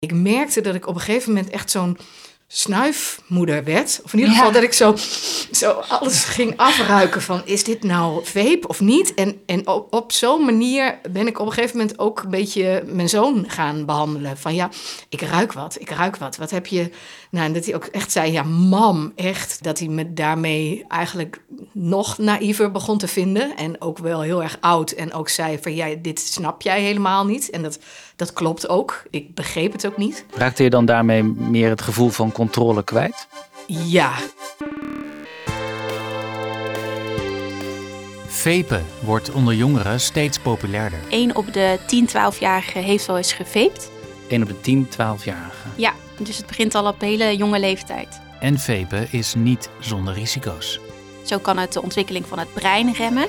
Ik merkte dat ik op een gegeven moment echt zo'n snuifmoeder werd. Of in ieder geval dat ik zo alles ging afruiken van, is dit nou vape of niet? En op zo'n manier ben ik op een gegeven moment ook een beetje mijn zoon gaan behandelen. Van ja, ik ruik wat. Wat heb je? Nou, en dat hij ook echt zei, ja, mam, echt. Dat hij me daarmee eigenlijk nog naïver begon te vinden. En ook wel heel erg oud. En ook zei van, ja, dit snap jij helemaal niet. En dat klopt ook. Ik begreep het ook niet. Raakte je dan daarmee meer het gevoel van controle kwijt? Ja. Vapen wordt onder jongeren steeds populairder. 1 op de 10-12-jarigen heeft wel eens gevaped. 1 op de 10-12-jarigen. Ja, dus het begint al op hele jonge leeftijd. En vapen is niet zonder risico's. Zo kan het de ontwikkeling van het brein remmen.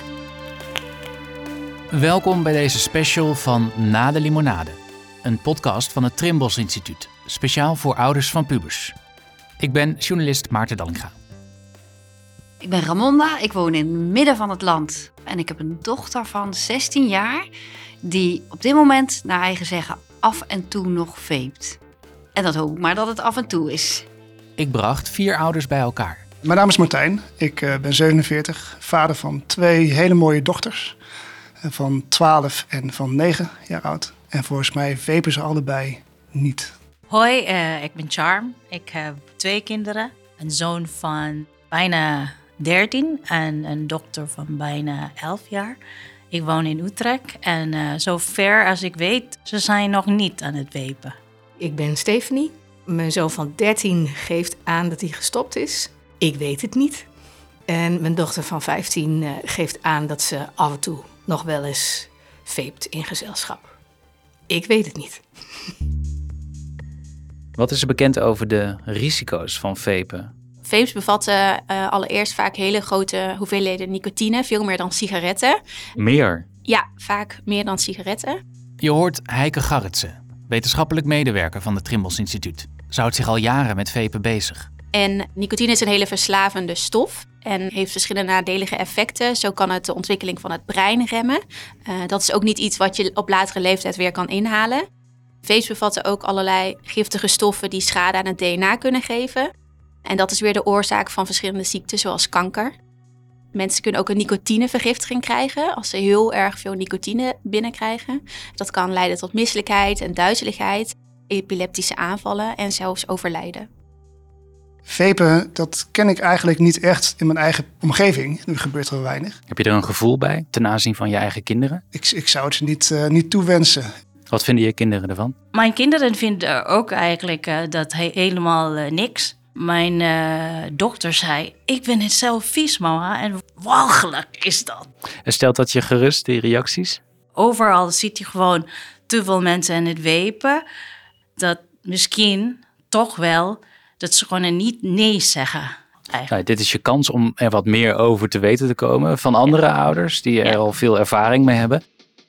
Welkom bij deze special van Na de Limonade. Een podcast van het Trimbos Instituut. Speciaal voor ouders van pubers. Ik ben journalist Maarten Dallinga. Ik ben Ramonda, ik woon in het midden van het land. En ik heb een dochter van 16 jaar die op dit moment, naar eigen zeggen, af en toe nog vapet. En dat hoop ik maar dat het af en toe is. Ik bracht 4 ouders bij elkaar. Mijn naam is Martijn, ik ben 47, vader van 2 hele mooie dochters. Van 12 en van 9 jaar oud. En volgens mij vapen ze allebei niet. Hoi, ik ben Charm. Ik heb 2 kinderen. Een zoon van bijna 13 en een dochter van bijna 11 jaar. Ik woon in Utrecht en zover als ik weet, ze zijn nog niet aan het vapen. Ik ben Stephanie. Mijn zoon van 13 geeft aan dat hij gestopt is. Ik weet het niet. En mijn dochter van 15 geeft aan dat ze af en toe nog wel eens vapet in gezelschap. Ik weet het niet. Wat is er bekend over de risico's van vapen? Vapes bevatten allereerst vaak hele grote hoeveelheden nicotine, veel meer dan sigaretten. Meer? Ja, vaak meer dan sigaretten. Je hoort Heike Garretsen, wetenschappelijk medewerker van het Trimbos Instituut. Ze houdt zich al jaren met vapen bezig. En nicotine is een hele verslavende stof en heeft verschillende nadelige effecten. Zo kan het de ontwikkeling van het brein remmen. Dat is ook niet iets wat je op latere leeftijd weer kan inhalen. Vapes bevatten ook allerlei giftige stoffen die schade aan het DNA kunnen geven. En dat is weer de oorzaak van verschillende ziekten zoals kanker. Mensen kunnen ook een nicotinevergiftiging krijgen als ze heel erg veel nicotine binnenkrijgen. Dat kan leiden tot misselijkheid en duizeligheid, epileptische aanvallen en zelfs overlijden. Vapen, dat ken ik eigenlijk niet echt in mijn eigen omgeving. Er gebeurt er weinig. Heb je er een gevoel bij ten aanzien van je eigen kinderen? Ik zou het ze niet toewensen. Wat vinden je kinderen ervan? Mijn kinderen vinden ook eigenlijk dat helemaal niks. Mijn dochter zei, ik vind het zelf vies, mama. En walgelijk is dat. En stelt dat je gerust, die reacties? Overal ziet je gewoon te veel mensen aan het vapen. Dat misschien toch wel dat ze gewoon niet nee zeggen. Nou, dit is je kans om er wat meer over te weten te komen van andere ouders die er al veel ervaring mee hebben.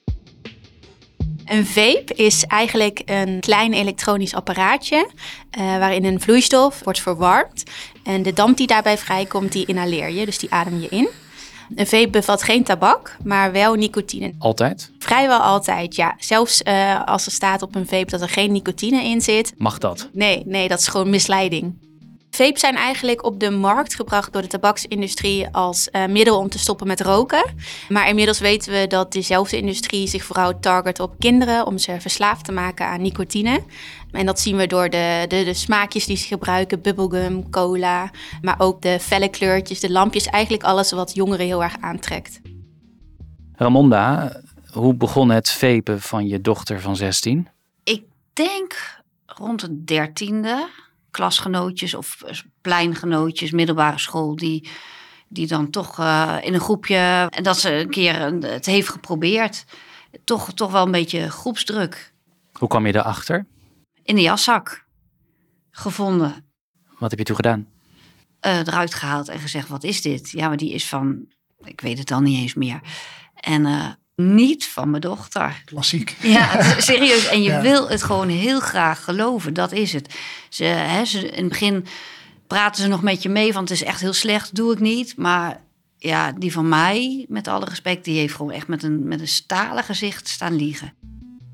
Een vape is eigenlijk een klein elektronisch apparaatje waarin een vloeistof wordt verwarmd. En de damp die daarbij vrijkomt, die inhaleer je, dus die adem je in. Een vape bevat geen tabak, maar wel nicotine. Altijd? Vrijwel altijd, ja. Zelfs als er staat op een vape dat er geen nicotine in zit. Mag dat? Nee, dat is gewoon misleiding. Vapes zijn eigenlijk op de markt gebracht door de tabaksindustrie als middel om te stoppen met roken. Maar inmiddels weten we dat dezelfde industrie zich vooral target op kinderen om ze verslaafd te maken aan nicotine. En dat zien we door de smaakjes die ze gebruiken, bubblegum, cola, maar ook de felle kleurtjes, de lampjes, eigenlijk alles wat jongeren heel erg aantrekt. Ramonda, hoe begon het vapen van je dochter van 16? Ik denk rond de 13e. Klasgenootjes of pleingenootjes, middelbare school, die dan toch in een groepje, en dat ze een keer het heeft geprobeerd. Toch wel een beetje groepsdruk. Hoe kwam je erachter? In de jaszak gevonden. Wat heb je toen gedaan? Eruit gehaald en gezegd, wat is dit? Ja, maar die is van, ik weet het al niet eens meer. En niet van mijn dochter. Klassiek. Ja, serieus. En je wil het gewoon heel graag geloven. Dat is het. Ze, in het begin praten ze nog met je mee, want het is echt heel slecht, doe ik niet. Maar ja, die van mij, met alle respect, die heeft gewoon echt met een stalen gezicht staan liegen.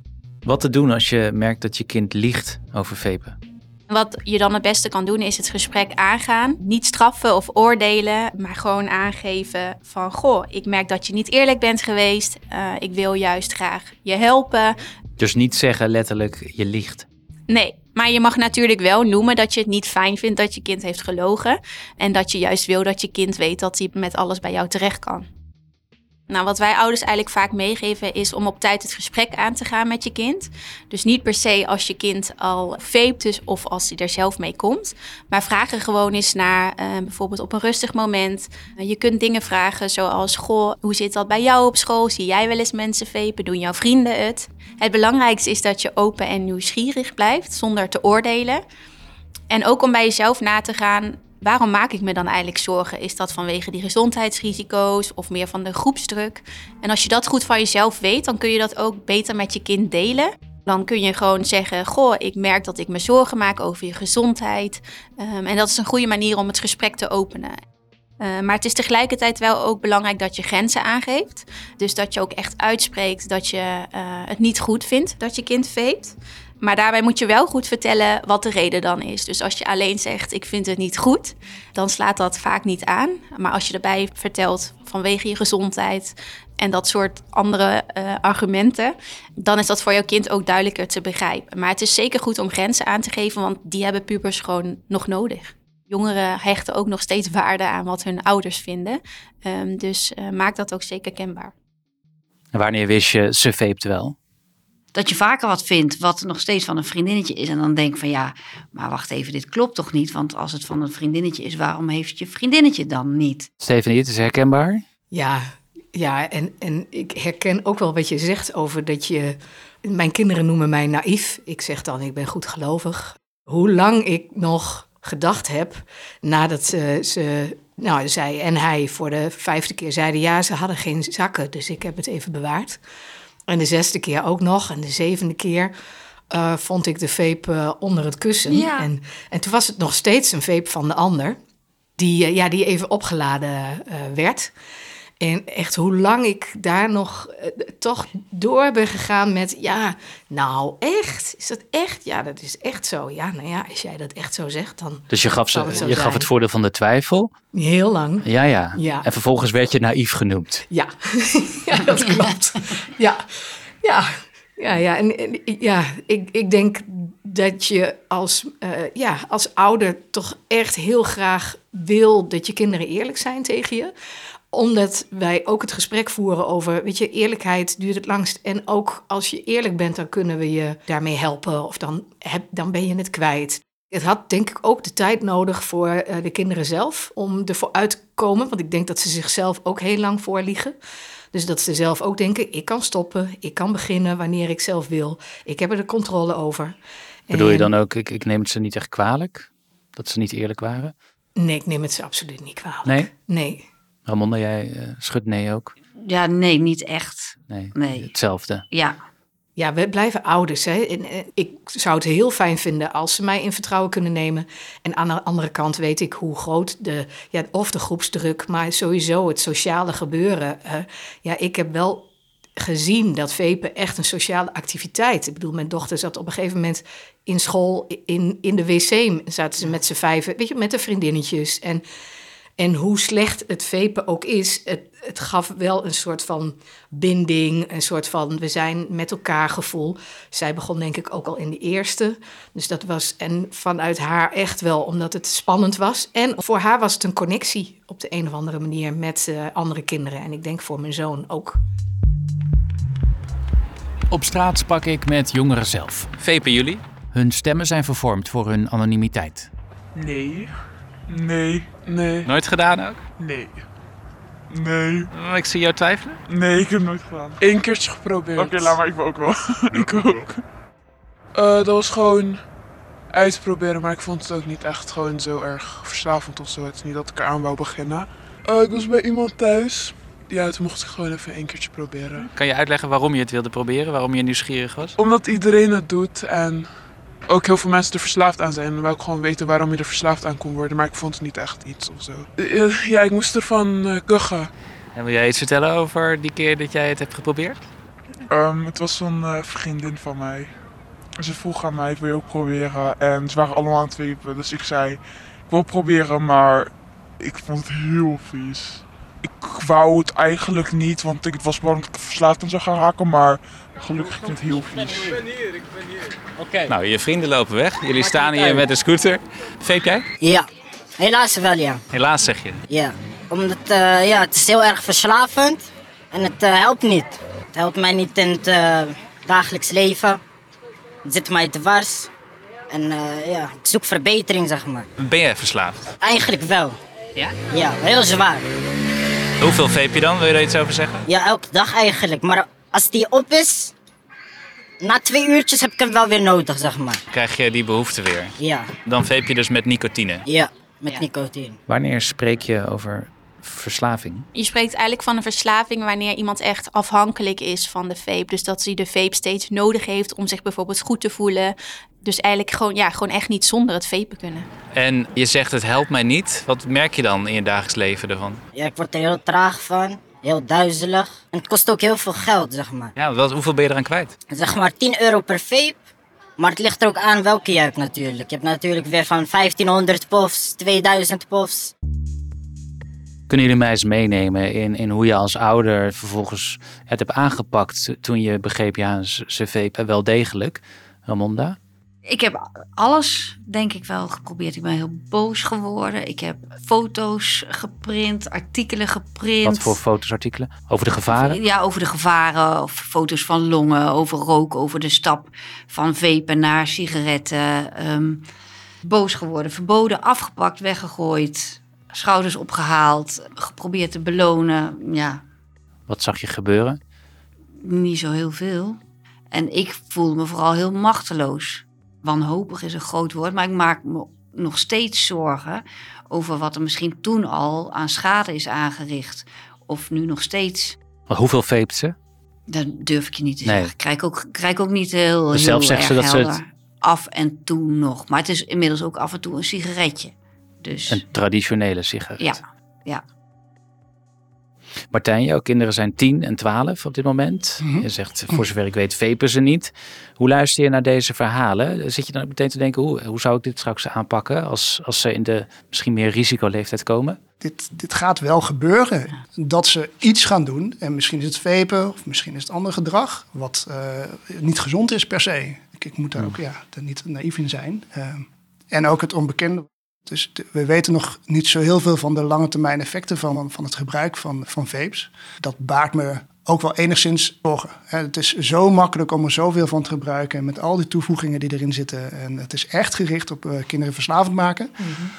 Wat te doen als je merkt dat je kind liegt over vapen? Wat je dan het beste kan doen is het gesprek aangaan. Niet straffen of oordelen, maar gewoon aangeven van... Goh, ik merk dat je niet eerlijk bent geweest. Ik wil juist graag je helpen. Dus niet zeggen letterlijk, je liegt. Nee, maar je mag natuurlijk wel noemen dat je het niet fijn vindt dat je kind heeft gelogen. En dat je juist wil dat je kind weet dat hij met alles bij jou terecht kan. Nou, wat wij ouders eigenlijk vaak meegeven is om op tijd het gesprek aan te gaan met je kind. Dus niet per se als je kind al vape dus of als hij er zelf mee komt. Maar vraag er gewoon eens naar, bijvoorbeeld op een rustig moment. Je kunt dingen vragen zoals, goh, hoe zit dat bij jou op school? Zie jij wel eens mensen vapen? Doen jouw vrienden het? Het belangrijkste is dat je open en nieuwsgierig blijft zonder te oordelen. En ook om bij jezelf na te gaan... Waarom maak ik me dan eigenlijk zorgen? Is dat vanwege die gezondheidsrisico's of meer van de groepsdruk? En als je dat goed van jezelf weet, dan kun je dat ook beter met je kind delen. Dan kun je gewoon zeggen, goh, ik merk dat ik me zorgen maak over je gezondheid. En dat is een goede manier om het gesprek te openen. Maar het is tegelijkertijd wel ook belangrijk dat je grenzen aangeeft. Dus dat je ook echt uitspreekt dat je het niet goed vindt dat je kind vapet. Maar daarbij moet je wel goed vertellen wat de reden dan is. Dus als je alleen zegt, ik vind het niet goed, dan slaat dat vaak niet aan. Maar als je erbij vertelt vanwege je gezondheid en dat soort andere argumenten, dan is dat voor jouw kind ook duidelijker te begrijpen. Maar het is zeker goed om grenzen aan te geven, want die hebben pubers gewoon nog nodig. Jongeren hechten ook nog steeds waarde aan wat hun ouders vinden. Dus maak dat ook zeker kenbaar. En wanneer wist je, ze vapet wel? Dat je vaker wat vindt wat nog steeds van een vriendinnetje is. En dan denk van ja, maar wacht even, dit klopt toch niet? Want als het van een vriendinnetje is, waarom heeft je vriendinnetje dan niet? Stephanie, het is herkenbaar? Ja, en ik herken ook wel wat je zegt over dat je... Mijn kinderen noemen mij naïef. Ik zeg dan, ik ben goedgelovig. Hoe lang ik nog gedacht heb nadat zij en hij voor de 5e keer zeiden... ja, ze hadden geen zakken, dus ik heb het even bewaard. En de 6e keer ook nog. En de 7e keer vond ik de vape onder het kussen. Ja. En toen was het nog steeds een vape van de ander. Die even opgeladen werd. En echt hoe lang ik daar nog toch door ben gegaan met... ja, nou echt? Is dat echt? Ja, dat is echt zo. Ja, nou ja, als jij dat echt zo zegt, dan... Dus je gaf het voordeel van de twijfel? Heel lang. Ja. Ja. En vervolgens werd je naïef genoemd? Ja, ja, dat klopt. Ja. En ik denk dat je als ouder toch echt heel graag wil dat je kinderen eerlijk zijn tegen je. Omdat wij ook het gesprek voeren over, weet je, eerlijkheid duurt het langst. En ook als je eerlijk bent, dan kunnen we je daarmee helpen. Of dan ben je het kwijt. Het had denk ik ook de tijd nodig voor de kinderen zelf om ervoor uit te komen. Want ik denk dat ze zichzelf ook heel lang voorliegen. Dus dat ze zelf ook denken, ik kan stoppen, ik kan beginnen wanneer ik zelf wil. Ik heb er de controle over. Bedoel je dan ook, ik neem het ze niet echt kwalijk? Dat ze niet eerlijk waren? Nee, ik neem het ze absoluut niet kwalijk. Nee. Ramonda, jij schudt nee ook? Ja, nee, niet echt. Nee. Hetzelfde? Ja, we blijven ouders. Hè? En ik zou het heel fijn vinden als ze mij in vertrouwen kunnen nemen. En aan de andere kant weet ik hoe groot of de groepsdruk, maar sowieso het sociale gebeuren. Ik heb wel gezien dat vapen echt een sociale activiteit. Ik bedoel, mijn dochter zat op een gegeven moment in school in de wc. Zaten ze met z'n 5, weet je, met de vriendinnetjes. En hoe slecht het vapen ook is, het gaf wel een soort van binding, een soort van we zijn met elkaar gevoel. Zij begon denk ik ook al in de eerste. Dus dat was, en vanuit haar echt wel, omdat het spannend was. En voor haar was het een connectie op de een of andere manier met andere kinderen. En ik denk voor mijn zoon ook. Op straat sprak ik met jongeren zelf. Vapen jullie? Hun stemmen zijn vervormd voor hun anonimiteit. Nee. Nooit gedaan ook? Nee. Ik zie jou twijfelen. Nee, ik heb het nooit gedaan. 1 keertje geprobeerd. Oké, laat maar, ik wil ook wel. Ik ook. Dat was gewoon uitproberen, maar ik vond het ook niet echt gewoon zo erg verslavend of zo. Het is niet dat ik eraan wou beginnen. Ik was bij iemand thuis. Ja, toen mocht ik gewoon even 1 keertje proberen. Kan je uitleggen waarom je het wilde proberen? Waarom je nieuwsgierig was? Omdat iedereen het doet en ook heel veel mensen er verslaafd aan zijn. En dan wou ik gewoon weten waarom je er verslaafd aan kon worden. Maar ik vond het niet echt iets of zo. Ja, ik moest ervan kuchen. En wil jij iets vertellen over die keer dat jij het hebt geprobeerd? Het was een vriendin van mij. Ze vroeg aan mij, wil je ook proberen? En ze waren allemaal aan het vapen. Dus ik zei, ik wil proberen, maar ik vond het heel vies. Ik wou het eigenlijk niet, want ik was bang dat ik verslaafd aan zou gaan raken. Maar gelukkig ging het heel vies. Ik ben hier. Oké. Nou, je vrienden lopen weg. Jullie staan hier met een scooter. Vape jij? Ja, helaas wel, ja. Helaas zeg je. Ja, omdat het is heel erg verslavend en het helpt niet. Het helpt mij niet in het dagelijks leven. Het zit mij dwars. En ik zoek verbetering, zeg maar. Ben jij verslaafd? Eigenlijk wel. Ja? Ja, heel zwaar. Hoeveel vape je dan? Wil je daar iets over zeggen? Ja, elke dag eigenlijk. Maar als die op is, na 2 uurtjes heb ik hem wel weer nodig, zeg maar. Krijg je die behoefte weer? Ja. Dan vape je dus met nicotine? Ja, met nicotine. Wanneer spreek je over verslaving? Je spreekt eigenlijk van een verslaving wanneer iemand echt afhankelijk is van de vape. Dus dat hij de vape steeds nodig heeft om zich bijvoorbeeld goed te voelen. Dus eigenlijk gewoon echt niet zonder het vapen kunnen. En je zegt het helpt mij niet. Wat merk je dan in je dagelijks leven ervan? Ja, ik word er heel traag van. Heel duizelig. En het kost ook heel veel geld, zeg maar. Ja, hoeveel ben je eraan kwijt? Zeg maar 10 euro per vape. Maar het ligt er ook aan welke je hebt natuurlijk. Je hebt natuurlijk weer van 1500 pofs, 2000 pofs. Kunnen jullie mij eens meenemen in hoe je als ouder vervolgens het hebt aangepakt toen je begreep, ja, ze vapen wel degelijk? Ramonda? Ik heb alles, denk ik wel, geprobeerd. Ik ben heel boos geworden. Ik heb foto's geprint, artikelen geprint. Wat voor foto's, artikelen? Over de gevaren? Ja, over de gevaren. Of foto's van longen, over rook, over de stap van vapen naar sigaretten. Boos geworden, verboden, afgepakt, weggegooid. Schouders opgehaald, geprobeerd te belonen. Ja. Wat zag je gebeuren? Niet zo heel veel. En ik voelde me vooral heel machteloos. Wanhopig is een groot woord, maar ik maak me nog steeds zorgen over wat er misschien toen al aan schade is aangericht. Of nu nog steeds. Maar hoeveel vapet ze? Dat durf ik je niet te Nee. zeggen. Krijg ook niet heel, Dus heel zelf zegt erg ze dat ze helder. het- Af en toe nog. Maar het is inmiddels ook af en toe een sigaretje. Dus Een traditionele sigaret. ja. Martijn, jouw kinderen zijn 10 en 12 op dit moment. Je zegt, voor zover ik weet, vapen ze niet. Hoe luister je naar deze verhalen? Zit je dan ook meteen te denken, hoe zou ik dit straks aanpakken als ze in de misschien meer risicoleeftijd komen? Dit gaat wel gebeuren. Dat ze iets gaan doen. En misschien is het vapen of misschien is het ander gedrag. Wat niet gezond is per se. Ik moet daar ook er niet naïef in zijn. En ook het onbekende. Dus we weten nog niet zo heel veel van de lange termijn effecten van het gebruik van vapes. Dat baart me ook wel enigszins zorgen. Het is zo makkelijk om er zoveel van te gebruiken. En met al die toevoegingen die erin zitten. En het is echt gericht op kinderen verslavend maken.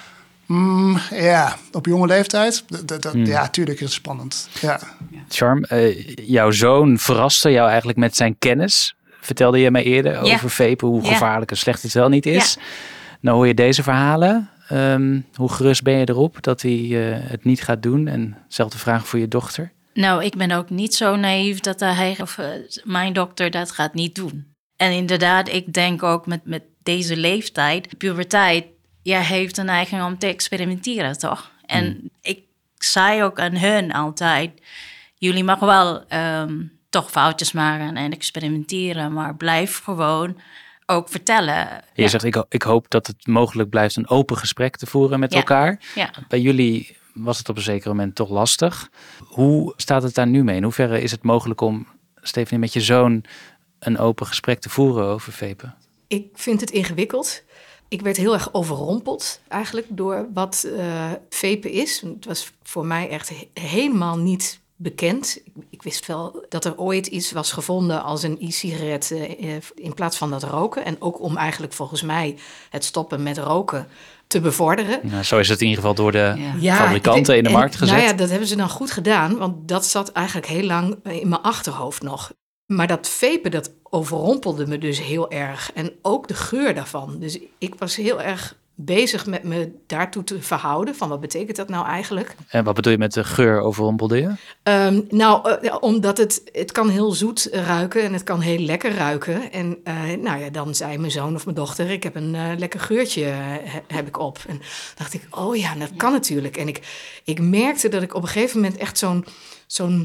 Op jonge leeftijd. Ja, tuurlijk is het spannend. Ja. Charm, jouw zoon verraste jou eigenlijk met zijn kennis. Vertelde je mij eerder over vapen, hoe gevaarlijk en slecht het wel niet is. Ja. Nou hoor je deze verhalen. Hoe gerust ben je erop dat hij het niet gaat doen? En dezelfde vraag voor je dochter. Nou, ik ben ook niet zo naïef dat hij of mijn dokter dat gaat niet doen. En inderdaad, ik denk ook met deze leeftijd, puberteit, heeft een neiging om te experimenteren, toch? En ik zei ook aan hun altijd, jullie mogen wel toch foutjes maken en experimenteren, maar blijf gewoon ook vertellen. Je zegt, ik hoop dat het mogelijk blijft een open gesprek te voeren met elkaar. Ja. Bij jullie was het op een zeker moment toch lastig. Hoe staat het daar nu mee? In hoeverre is het mogelijk om, Stephanie, met je zoon een open gesprek te voeren over vapen? Ik vind het ingewikkeld. Ik werd heel erg overrompeld eigenlijk door wat vapen is. Het was voor mij echt helemaal niet bekend. Ik wist wel dat er ooit iets was gevonden als een e-sigaret in plaats van dat roken. En ook om eigenlijk volgens mij het stoppen met roken te bevorderen. Nou, zo is het in ieder geval door de fabrikanten in de markt gezet. Nou ja, dat hebben ze dan goed gedaan, want dat zat eigenlijk heel lang in mijn achterhoofd nog. Maar dat vapen, dat overrompelde me dus heel erg. En ook de geur daarvan. Dus ik was heel erg bezig met me daartoe te verhouden. Van wat betekent dat nou eigenlijk? En wat bedoel je met de geur overrompelde je? Omdat het kan heel zoet ruiken en het kan heel lekker ruiken. En dan zei mijn zoon of mijn dochter, ik heb een lekker geurtje heb ik op. En dacht ik, oh ja, dat kan natuurlijk. En ik merkte dat ik op een gegeven moment echt zo'n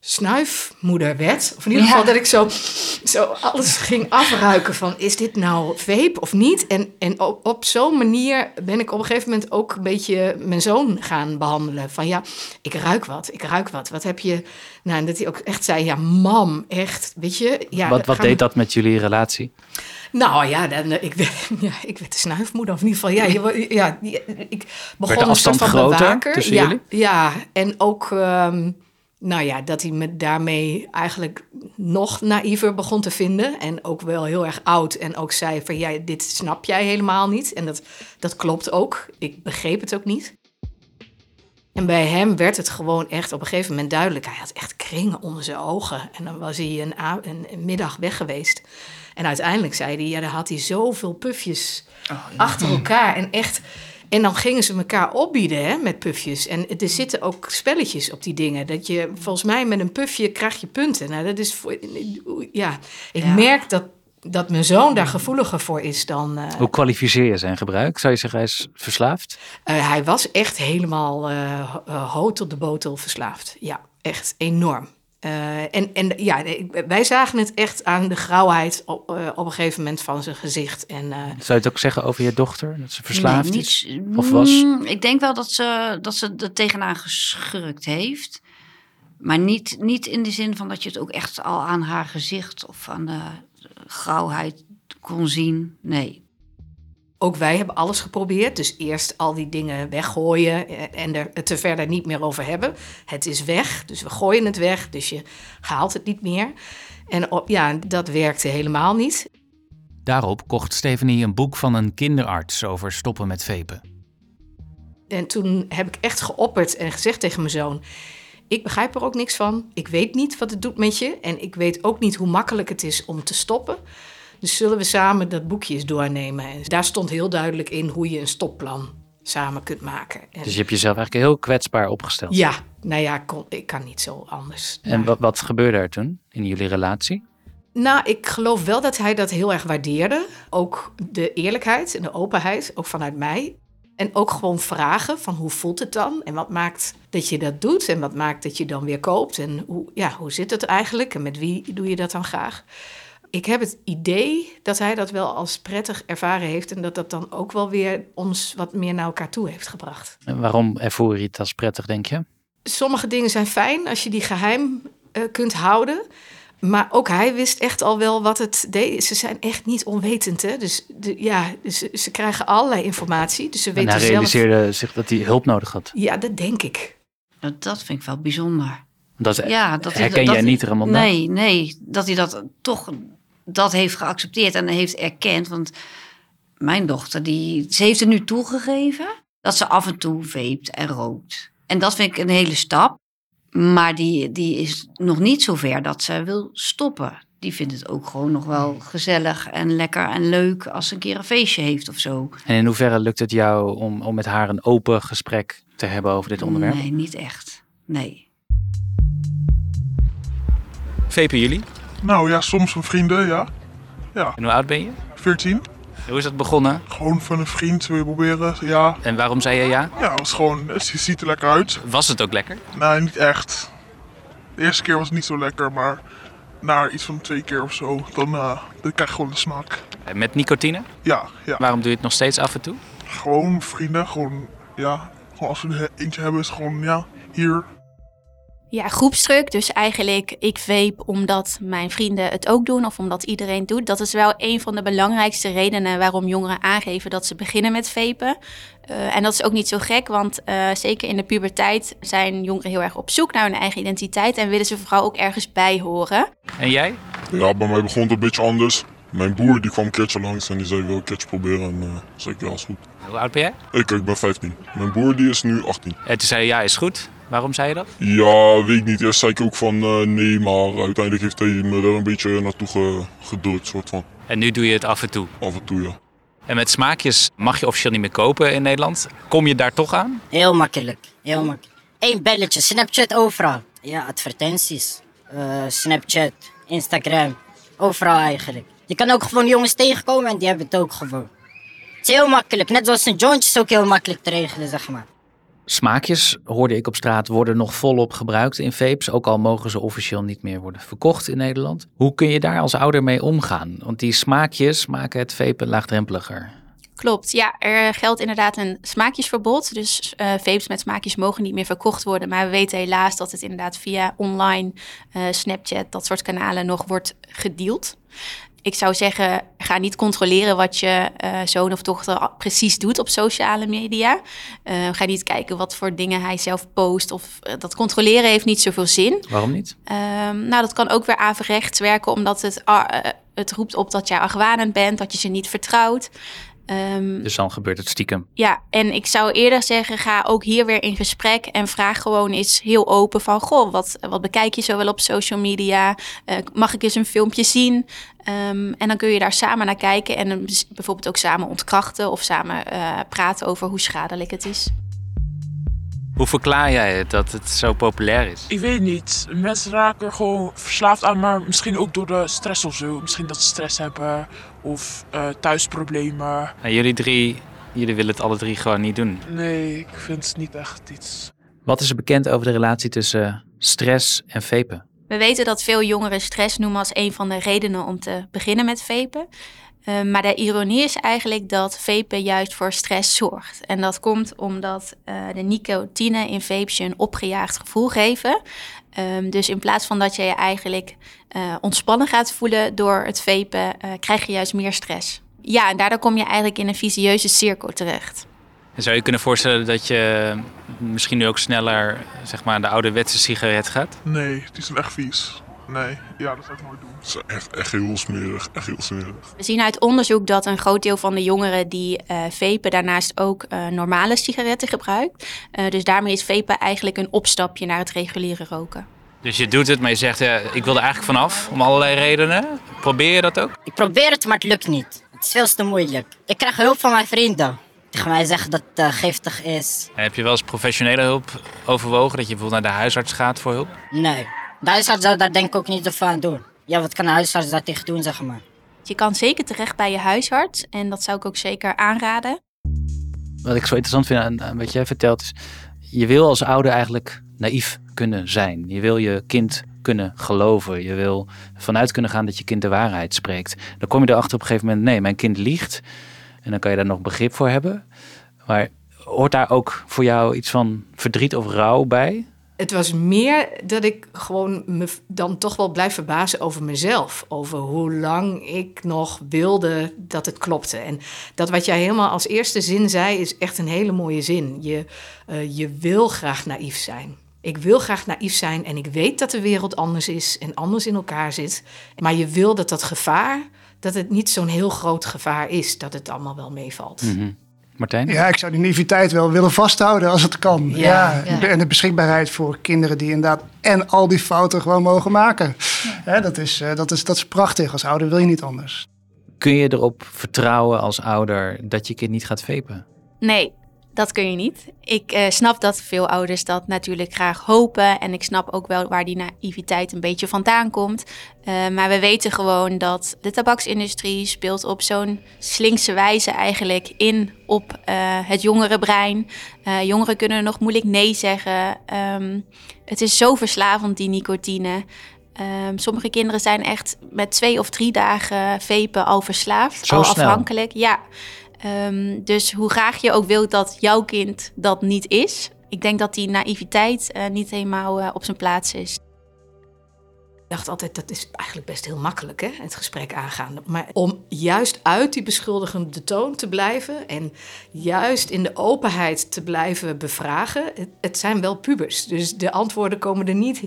snuifmoeder werd. Of in ieder geval dat ik zo alles ging afruiken van, is dit nou vape of niet? En op zo'n manier ben ik op een gegeven moment ook een beetje mijn zoon gaan behandelen. Van ja, ik ruik wat. Wat heb je... Nou, en dat hij ook echt zei, ja, mam, echt, weet je... Ja, wat deed dat met jullie relatie? Nou ja, ik werd de snuifmoeder. Of in ieder geval, ik begon werd de afstand groter tussen jullie? Ja, en ook... dat hij me daarmee eigenlijk nog naïver begon te vinden. En ook wel heel erg oud. En ook zei van, dit snap jij helemaal niet. En dat klopt ook. Ik begreep het ook niet. En bij hem werd het gewoon echt op een gegeven moment duidelijk. Hij had echt kringen onder zijn ogen. En dan was hij een middag weg geweest. En uiteindelijk zei hij, dan had hij zoveel pufjes achter elkaar. En echt... En dan gingen ze elkaar opbieden met pufjes. En er zitten ook spelletjes op die dingen. Dat je, volgens mij, met een pufje krijg je punten. Nou, dat is ik merk dat mijn zoon daar gevoeliger voor is dan... Hoe kwalificeer je zijn gebruik? Zou je zeggen, hij is verslaafd? Hij was echt helemaal hot tot de botel verslaafd. Ja, echt enorm. Wij zagen het echt aan de grauwheid op een gegeven moment van zijn gezicht. En, zou je het ook zeggen over je dochter? Dat ze verslaafd is? Of was? Ik denk wel dat ze er tegenaan geschurkt heeft. Maar niet in de zin van dat je het ook echt al aan haar gezicht of aan de grauwheid kon zien. Nee. Ook wij hebben alles geprobeerd. Dus eerst al die dingen weggooien en er het er verder niet meer over hebben. Het is weg, dus we gooien het weg. Dus je haalt het niet meer. En dat werkte helemaal niet. Daarop kocht Stephanie een boek van een kinderarts over stoppen met vapen. En toen heb ik echt geopperd en gezegd tegen mijn zoon... Ik begrijp er ook niks van. Ik weet niet wat het doet met je. En ik weet ook niet hoe makkelijk het is om te stoppen. Dus zullen we samen dat boekje eens doornemen. En daar stond heel duidelijk in hoe je een stopplan samen kunt maken. Dus je hebt jezelf eigenlijk heel kwetsbaar opgesteld. Ja, ik kan niet zo anders. En wat gebeurde er toen in jullie relatie? Nou, ik geloof wel dat hij dat heel erg waardeerde. Ook de eerlijkheid en de openheid, ook vanuit mij. En ook gewoon vragen van hoe voelt het dan? En wat maakt dat je dat doet? En wat maakt dat je dan weer koopt? En hoe zit het eigenlijk? En met wie doe je dat dan graag? Ik heb het idee dat hij dat wel als prettig ervaren heeft... en dat dan ook wel weer ons wat meer naar elkaar toe heeft gebracht. En waarom ervoer je het als prettig, denk je? Sommige dingen zijn fijn als je die geheim kunt houden... Maar ook hij wist echt al wel wat het deed. Ze zijn echt niet onwetend, hè? Dus ze krijgen allerlei informatie. Dus ze weten hij realiseerde zich dat hij hulp nodig had. Ja, dat denk ik. Dat vind ik wel bijzonder. Dat herken jij niet er helemaal bij? Nee, dat hij dat toch heeft geaccepteerd en heeft erkend. Want mijn dochter, ze heeft er nu toegegeven dat ze af en toe veept en rookt. En dat vind ik een hele stap. Maar die is nog niet zover dat ze wil stoppen. Die vindt het ook gewoon nog wel gezellig en lekker en leuk als ze een keer een feestje heeft of zo. En in hoeverre lukt het jou om met haar een open gesprek te hebben over dit onderwerp? Nee, niet echt. Nee. Vapen jullie? Nou ja, soms van vrienden, ja. En hoe oud ben je? 14. Hoe is dat begonnen? Gewoon van een vriend wil je proberen, ja. En waarom zei je ja? Ja, het was gewoon, het ziet er lekker uit. Was het ook lekker? Nee, niet echt. De eerste keer was het niet zo lekker, maar na iets van 2 keer of zo, dan krijg je gewoon de smaak. En met nicotine? Ja. Waarom doe je het nog steeds af en toe? Gewoon vrienden, gewoon als we er eentje hebben is gewoon, hier. Ja, groepsdruk. Dus eigenlijk ik vape omdat mijn vrienden het ook doen of omdat iedereen het doet. Dat is wel een van de belangrijkste redenen waarom jongeren aangeven dat ze beginnen met vapen. En dat is ook niet zo gek, want zeker in de puberteit zijn jongeren heel erg op zoek naar hun eigen identiteit en willen ze vooral ook ergens bij horen. En jij? Ja, bij mij begon het een beetje anders. Mijn broer die kwam een keertje langs en die zei wil ik een keertje proberen en zei ik ja, is goed. Hoe oud ben jij? Ik ben 15. Mijn broer die is nu 18. En toen zei je ja, is goed. Waarom zei je dat? Ja, weet ik niet. Eerst zei ik ook van nee, maar uiteindelijk heeft hij me er een beetje naartoe gedrukt, soort van. En nu doe je het af en toe? Af en toe, ja. En met smaakjes mag je officieel niet meer kopen in Nederland. Kom je daar toch aan? Heel makkelijk. 1 belletje, Snapchat overal. Ja, advertenties. Snapchat, Instagram, overal eigenlijk. Je kan ook gewoon jongens tegenkomen en die hebben het ook gewoon. Het is heel makkelijk. Net zoals een jointje is ook heel makkelijk te regelen, zeg maar. Smaakjes, hoorde ik op straat, worden nog volop gebruikt in vapes. Ook al mogen ze officieel niet meer worden verkocht in Nederland. Hoe kun je daar als ouder mee omgaan? Want die smaakjes maken het vapen laagdrempeliger. Klopt, ja. Er geldt inderdaad een smaakjesverbod. Dus vapes met smaakjes mogen niet meer verkocht worden. Maar we weten helaas dat het inderdaad via online, Snapchat, dat soort kanalen nog wordt gedeeld. Ik zou zeggen, ga niet controleren wat je zoon of dochter precies doet op sociale media. Ga niet kijken wat voor dingen hij zelf post. Of dat controleren heeft niet zoveel zin. Waarom niet? Dat kan ook weer averechts werken, omdat het roept op dat jij argwanend bent, dat je ze niet vertrouwt. Dus dan gebeurt het stiekem. Ja, en ik zou eerder zeggen, ga ook hier weer in gesprek en vraag gewoon eens heel open van, goh, wat bekijk je zo wel op social media? Mag ik eens een filmpje zien? En dan kun je daar samen naar kijken en bijvoorbeeld ook samen ontkrachten of samen praten over hoe schadelijk het is. Hoe verklaar jij het dat het zo populair is? Ik weet niet. Mensen raken er gewoon verslaafd aan, maar misschien ook door de stress of zo. Misschien dat ze stress hebben of thuisproblemen. En jullie willen het alle drie gewoon niet doen? Nee, ik vind het niet echt iets. Wat is er bekend over de relatie tussen stress en vapen? We weten dat veel jongeren stress noemen als een van de redenen om te beginnen met vapen. Maar de ironie is eigenlijk dat vapen juist voor stress zorgt. En dat komt omdat de nicotine in vapes je een opgejaagd gevoel geven. Dus in plaats van dat je je eigenlijk ontspannen gaat voelen door het vapen, krijg je juist meer stress. Ja, en daardoor kom je eigenlijk in een vicieuze cirkel terecht. En zou je kunnen voorstellen dat je misschien nu ook sneller, zeg maar, de ouderwetse sigaret gaat? Nee, die zijn echt vies. Nee, ja, dat zou ik nooit doen. Het is echt heel smerig, echt heel smerig. We zien uit onderzoek dat een groot deel van de jongeren die vapen daarnaast ook normale sigaretten gebruikt. Dus daarmee is vapen eigenlijk een opstapje naar het reguliere roken. Dus je doet het, maar je zegt, ik wil er eigenlijk vanaf, om allerlei redenen. Probeer je dat ook? Ik probeer het, maar het lukt niet. Het is veel te moeilijk. Ik krijg hulp van mijn vrienden. Tegen mij zeggen dat het giftig is. En heb je wel eens professionele hulp overwogen? Dat je bijvoorbeeld naar de huisarts gaat voor hulp? Nee. De huisarts zou daar denk ik ook niet over aan doen. Ja, wat kan de huisarts daar tegen doen, zeg maar? Je kan zeker terecht bij je huisarts. En dat zou ik ook zeker aanraden. Wat ik zo interessant vind aan wat jij vertelt is, je wil als ouder eigenlijk naïef kunnen zijn. Je wil je kind kunnen geloven. Je wil vanuit kunnen gaan dat je kind de waarheid spreekt. Dan kom je erachter op een gegeven moment, nee, mijn kind liegt. En dan kan je daar nog begrip voor hebben. Maar hoort daar ook voor jou iets van verdriet of rouw bij? Het was meer dat ik gewoon me dan toch wel blijf verbazen over mezelf. Over hoe lang ik nog wilde dat het klopte. En dat wat jij helemaal als eerste zin zei, is echt een hele mooie zin. Je wil graag naïef zijn. Ik wil graag naïef zijn en ik weet dat de wereld anders is en anders in elkaar zit. Maar je wil dat gevaar, dat het niet zo'n heel groot gevaar is. Dat het allemaal wel meevalt. Mm-hmm. Martijn? Ja, ik zou die naïviteit wel willen vasthouden als het kan. Ja. En de beschikbaarheid voor kinderen die inderdaad en al die fouten gewoon mogen maken. Ja, dat is prachtig. Als ouder wil je niet anders. Kun je erop vertrouwen als ouder dat je kind niet gaat vapen? Nee, dat kun je niet. Ik snap dat veel ouders dat natuurlijk graag hopen. En ik snap ook wel waar die naïviteit een beetje vandaan komt. Maar we weten gewoon dat de tabaksindustrie speelt op zo'n slinkse wijze eigenlijk in op het jongere brein. Jongeren kunnen nog moeilijk nee zeggen. Het is zo verslavend, die nicotine. Sommige kinderen zijn echt met 2 of 3 dagen vapen al verslaafd. Zo al snel. afhankelijk, ja. Dus hoe graag je ook wilt dat jouw kind dat niet is. Ik denk dat die naïviteit niet helemaal op zijn plaats is. Ik dacht altijd, dat is eigenlijk best heel makkelijk, hè, het gesprek aangaan. Maar om juist uit die beschuldigende toon te blijven en juist in de openheid te blijven bevragen, het zijn wel pubers. Dus de antwoorden komen er niet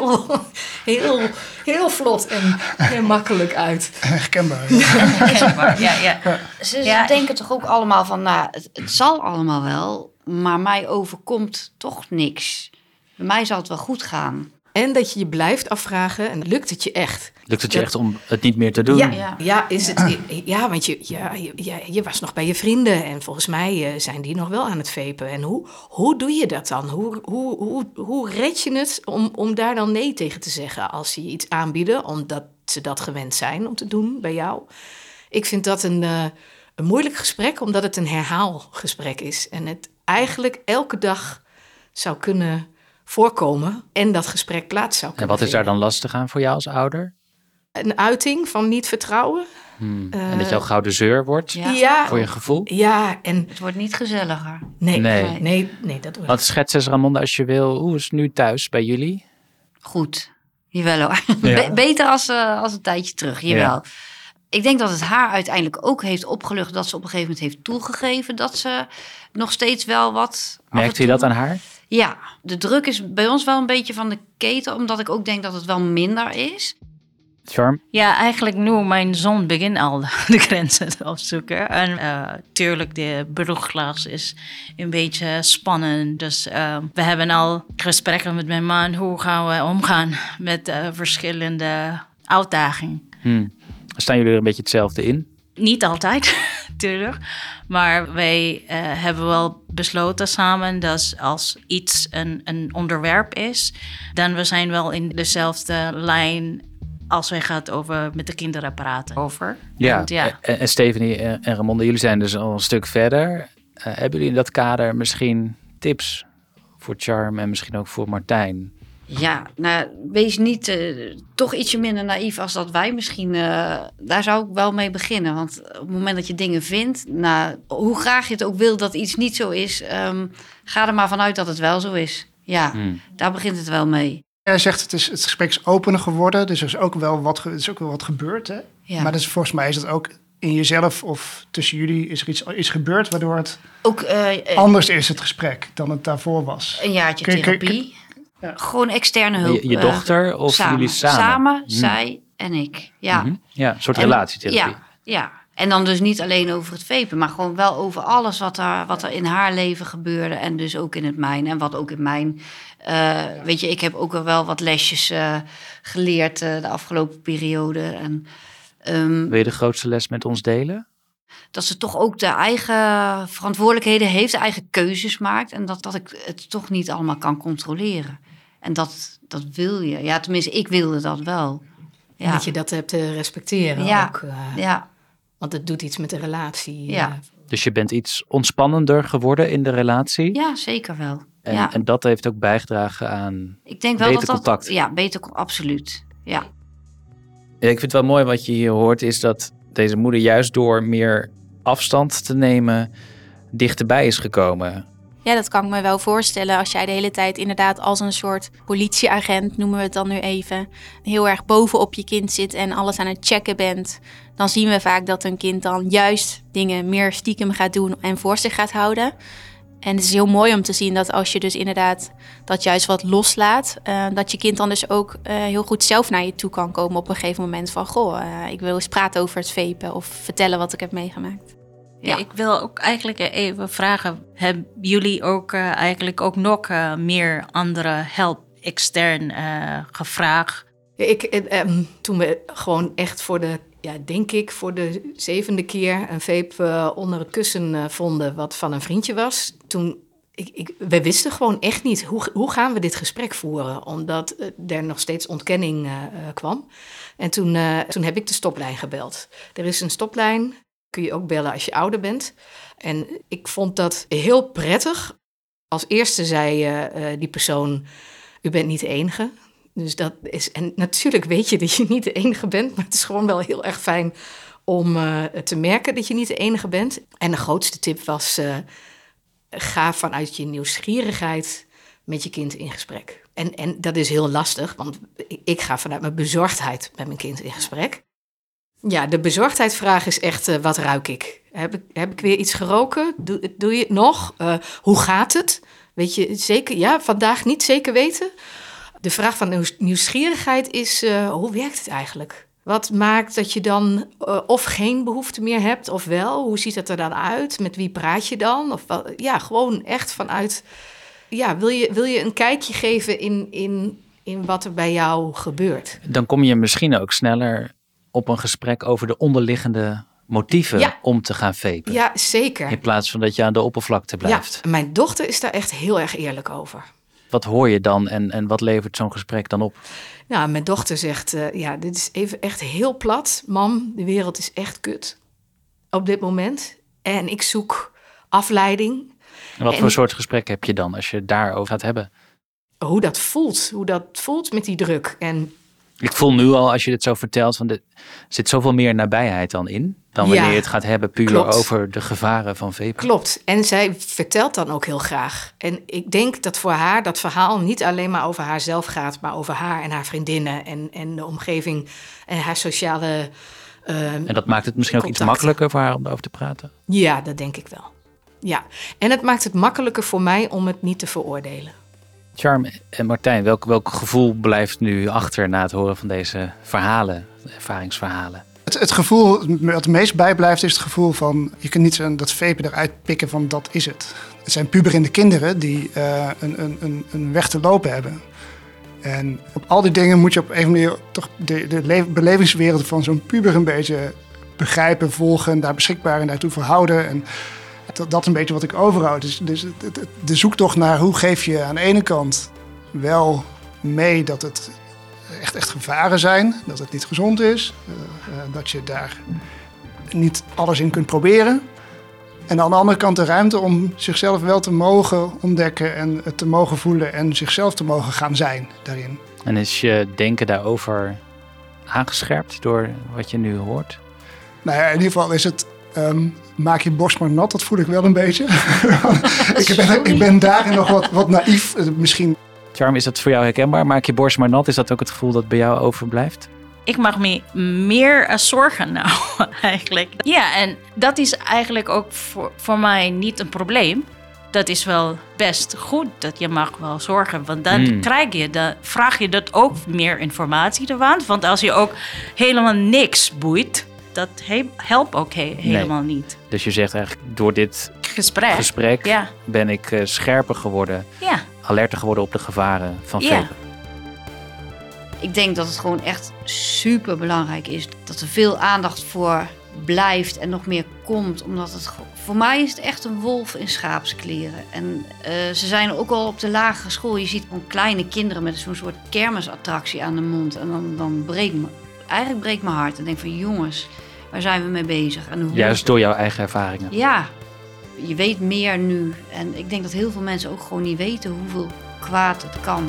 heel vlot en makkelijk uit. Herkenbaar. Ja. Ze denken toch ook allemaal van, nou, het zal allemaal wel, maar mij overkomt toch niks. Bij mij zal het wel goed gaan. En dat je je blijft afvragen, en lukt het je echt? Lukt het je echt om het niet meer te doen? Want je was nog bij je vrienden en volgens mij zijn die nog wel aan het vapen. En hoe doe je dat dan? Hoe red je het om daar dan nee tegen te zeggen als ze je iets aanbieden, omdat ze dat gewend zijn om te doen bij jou? Ik vind dat een moeilijk gesprek, omdat het een herhaalgesprek is. En het eigenlijk elke dag zou kunnen voorkomen en dat gesprek plaats zou kunnen En wat is daar vinden. dan lastig aan voor jou als ouder? Een uiting van niet vertrouwen. En dat je al gauw de zeur wordt Ja. voor je gevoel? Ja, en... Het wordt niet gezelliger. Nee, dat wordt Want schets eens, Ramonda, als je wil, hoe is het nu thuis bij jullie? Goed. Jawel hoor. Ja. Beter als een tijdje terug. Jawel. Ja. Ik denk dat het haar uiteindelijk ook heeft opgelucht dat ze op een gegeven moment heeft toegegeven dat ze nog steeds wel wat... Merkt u dat aan haar? Ja, de druk is bij ons wel een beetje van de keten, omdat ik ook denk dat het wel minder is. Charm? Ja, eigenlijk nu mijn zoon begint al de grenzen te opzoeken. En tuurlijk, de brugklas is een beetje spannend. Dus we hebben al gesprekken met mijn man. Hoe gaan we omgaan met verschillende uitdagingen? Staan jullie er een beetje hetzelfde in? Niet altijd, natuurlijk. Maar wij hebben wel besloten samen dat als iets een onderwerp is, dan we zijn wel in dezelfde lijn als wij gaat over met de kinderen praten over. Ja, En, en Stephanie en Ramonda, jullie zijn dus al een stuk verder. Hebben jullie in dat kader misschien tips voor Charm en misschien ook voor Martijn? Ja, nou, wees niet toch ietsje minder naïef als dat wij misschien. Daar zou ik wel mee beginnen. Want op het moment dat je dingen vindt, nou, hoe graag je het ook wil dat iets niet zo is, ga er maar vanuit dat het wel zo is. Ja, daar begint het wel mee. Jij zegt het gesprek is opener geworden, dus er is ook wel wat gebeurd. Hè? Ja. Maar dus, volgens mij is het ook in jezelf of tussen jullie is er iets gebeurd waardoor het ook anders is, het gesprek, dan het daarvoor was. Een jaartje therapie. Ja. Gewoon externe hulp. Je dochter of jullie samen? Samen, zij en ik. Ja. Ja, een soort relatietherapie. Ja. En dan dus niet alleen over het vapen, maar gewoon wel over alles wat er in haar leven gebeurde. En dus ook in het mijne. En wat ook in mijn... weet je, ik heb ook wel wat lesjes geleerd de afgelopen periode. En, wil je de grootste les met ons delen? Dat ze toch ook de eigen verantwoordelijkheden heeft, de eigen keuzes maakt. En dat ik het toch niet allemaal kan controleren. En dat wil je. Ja, tenminste, ik wilde dat wel. Ja. Dat je dat hebt te respecteren ook. Ja. Want het doet iets met de relatie. Ja. Dus je bent iets ontspannender geworden in de relatie? Ja, zeker wel. En dat heeft ook bijgedragen aan ik denk wel beter contact? Ja, beter, absoluut. Ja. Ja, ik vind het wel mooi wat je hier hoort, is dat deze moeder juist door meer afstand te nemen dichterbij is gekomen. Ja, dat kan ik me wel voorstellen. Als jij de hele tijd inderdaad als een soort politieagent, noemen we het dan nu even, heel erg bovenop je kind zit en alles aan het checken bent, dan zien we vaak dat een kind dan juist dingen meer stiekem gaat doen en voor zich gaat houden. En het is heel mooi om te zien dat als je dus inderdaad dat juist wat loslaat, dat je kind dan dus ook heel goed zelf naar je toe kan komen op een gegeven moment van, goh, ik wil eens praten over het vapen of vertellen wat ik heb meegemaakt. Ja, ik wil ook eigenlijk even vragen, hebben jullie ook eigenlijk ook nog meer andere help extern gevraagd? Toen we gewoon echt voor de 7e keer een vape onder het kussen vonden wat van een vriendje was. Toen, we wisten gewoon echt niet, hoe gaan we dit gesprek voeren? Omdat er nog steeds ontkenning kwam. En toen heb ik de stoplijn gebeld. Er is een stoplijn, kun je ook bellen als je ouder bent. En ik vond dat heel prettig. Als eerste zei die persoon, u bent niet de enige. Dus dat is, en natuurlijk weet je dat je niet de enige bent, maar het is gewoon wel heel erg fijn om te merken dat je niet de enige bent. En de grootste tip was, ga vanuit je nieuwsgierigheid met je kind in gesprek. En dat is heel lastig, want ik ga vanuit mijn bezorgdheid met mijn kind in gesprek. Ja, de bezorgdheidvraag is echt, wat ruik ik? Heb ik weer iets geroken? Doe je het nog? Hoe gaat het? Weet je zeker? Ja, vandaag niet zeker weten. De vraag van nieuwsgierigheid is, hoe werkt het eigenlijk? Wat maakt dat je dan of geen behoefte meer hebt, of wel? Hoe ziet het er dan uit? Met wie praat je dan? Of ja, gewoon echt vanuit, ja, wil je een kijkje geven in wat er bij jou gebeurt? Dan kom je misschien ook sneller op een gesprek over de onderliggende motieven om te gaan vapen. Ja, zeker. In plaats van dat je aan de oppervlakte blijft. Ja, mijn dochter is daar echt heel erg eerlijk over. Wat hoor je dan en wat levert zo'n gesprek dan op? Nou, mijn dochter zegt, dit is even echt heel plat. Mam, de wereld is echt kut op dit moment. En ik zoek afleiding. En wat voor soort gesprek heb je dan als je het daarover gaat hebben? Hoe dat voelt met die druk. En ik voel nu al, als je dit zo vertelt, er zit zoveel meer nabijheid dan in. Dan wanneer je het gaat hebben puur over de gevaren van vapen. Klopt. En zij vertelt dan ook heel graag. En ik denk dat voor haar dat verhaal niet alleen maar over haarzelf gaat, maar over haar en haar vriendinnen en de omgeving en haar sociale en dat maakt het misschien ook iets makkelijker voor haar om erover te praten? Ja, dat denk ik wel. Ja. En het maakt het makkelijker voor mij om het niet te veroordelen. Charm en Martijn, welk gevoel blijft nu achter na het horen van deze verhalen, ervaringsverhalen? Het gevoel wat het meest bijblijft is het gevoel van, je kunt niet dat vapen eruit pikken van dat is het. Het zijn puberende kinderen die een weg te lopen hebben. En op al die dingen moet je op een manier toch de belevingswereld van zo'n puber een beetje begrijpen, volgen, daar beschikbaar en daartoe verhouden. En dat is een beetje wat ik overhoud. Dus de zoektocht naar hoe geef je aan de ene kant wel mee dat het echt gevaren zijn, dat het niet gezond is, dat je daar niet alles in kunt proberen. En aan de andere kant de ruimte om zichzelf wel te mogen ontdekken en het te mogen voelen en zichzelf te mogen gaan zijn daarin. En is je denken daarover aangescherpt door wat je nu hoort? Nou ja, in ieder geval is het maak je borst maar nat, dat voel ik wel een beetje. ik ben daarin nog wat naïef misschien. Charm, is dat voor jou herkenbaar? Maak je borst maar nat, is dat ook het gevoel dat bij jou overblijft? Ik mag me meer zorgen nou, eigenlijk. Ja, en dat is eigenlijk ook voor mij niet een probleem. Dat is wel best goed, dat je mag wel zorgen. Want dan vraag je dat ook meer informatie ervan. Want als je ook helemaal niks boeit, dat helpt ook helemaal niet. Dus je zegt eigenlijk, door dit gesprek ben ik scherper geworden. Ja. Alerter geworden op de gevaren van vapen. Ik denk dat het gewoon echt super belangrijk is dat er veel aandacht voor blijft en nog meer komt. Omdat het voor mij is het echt een wolf in schaapskleren. En ze zijn ook al op de lagere school. Je ziet gewoon kleine kinderen met zo'n soort kermisattractie aan de mond. En dan breekt mijn hart. En denk van jongens, waar zijn we mee bezig? En juist door jouw eigen ervaringen. Ja, je weet meer nu. En ik denk dat heel veel mensen ook gewoon niet weten hoeveel kwaad het kan.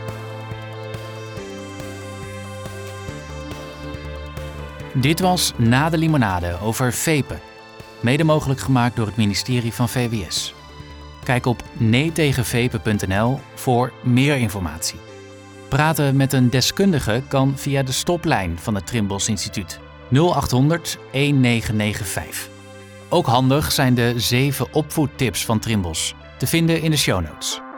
Dit was Na de Limonade over vapen. Mede mogelijk gemaakt door het ministerie van VWS. Kijk op neetegenvapen.nl voor meer informatie. Praten met een deskundige kan via de stoplijn van het Trimbos Instituut 0800 1995. Ook handig zijn de 7 opvoedtips van Trimbos, te vinden in de show notes.